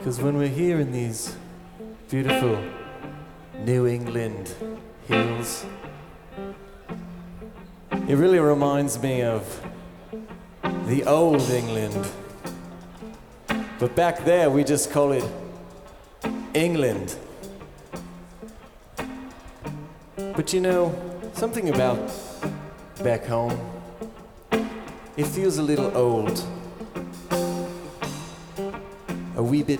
Because when we're here in these beautiful New England hills, it really reminds me of the old England. But back there, we just call it England. But you know, something about back home, it feels a little old. A wee bit